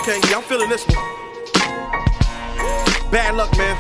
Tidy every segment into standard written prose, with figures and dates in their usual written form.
Okay, yeah, I'm feeling this one. Bad luck, man.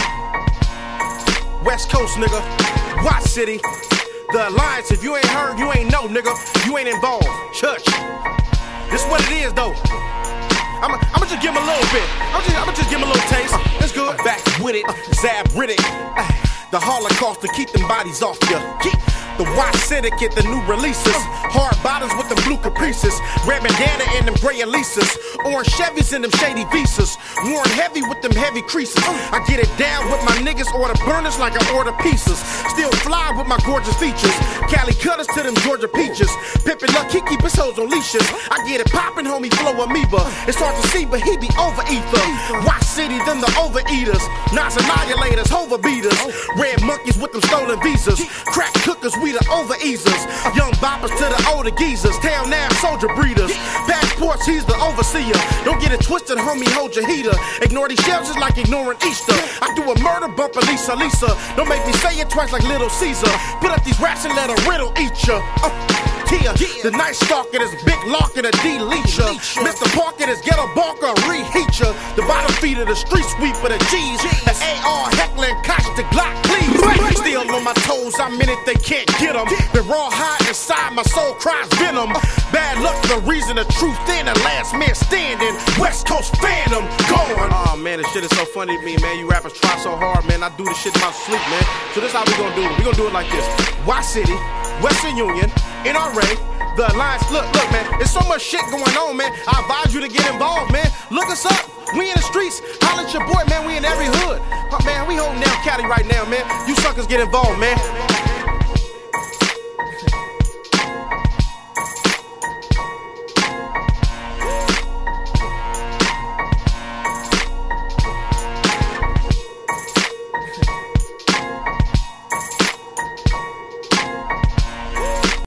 West Coast, nigga. Watch City. The Alliance, if you ain't heard, you ain't know, nigga. You ain't involved. Church. This what it is, though. I'ma just give him a little bit. I'ma just give him a little taste. It's good. Back with it. Zab Riddick. The Holocaust to keep them bodies off ya. The Watch Syndicate, the new releases. Hard bottoms with them blue caprices. Red bandana and them gray Elises. Orange Chevys and them shady Visas. Worn heavy with them heavy creases. I get it down with my niggas, order burners like I order pieces. Still fly with my gorgeous features. Cali cutters to them Georgia peaches. Pippin' Luck, he keep his hoes on leashes. I get it poppin', homie, flow amoeba. It's hard to see, but he be over ether. Watch City, them the overeaters. Nas annihilators, hover beaters. Red monkeys with them stolen visas. Crack cookers, we the overeasers. Young boppers to the older geezers. Town now, soldier breeders. Passports, he's the overseer. Don't get it twisted, homie, hold your heater. Ignore these shells just like ignoring Easter. I do a murder bumper, Lisa. Don't make me say it twice like Little Caesar. Put up these raps and let a riddle eat ya. The Night Stalker is Big Lock and a delete ya. Mr. Parker is Ghetto Barker, reheat ya. The bottom feed of the street sweeper, the G's. The AR heckling, Koch the Glock, please. Still on my toes, I'm in it, they can't get them. Been raw high inside, my soul cries venom. Bad luck, the reason, the truth, then the last man standing. West Coast Phantom, gone. Oh man, this shit is so funny to me, man. You rappers try so hard, man. I do this shit in my sleep, man. So this how we gonna do it. We gonna do it like this. Watch City, Western Union, NRA, the Alliance. Look, man, there's so much shit going on, man. I advise you to get involved, man. Look us up. We in the streets. Holla at your boy, man. We in every hood. Man, we holding down Cali right now, man. You suckers get involved, man.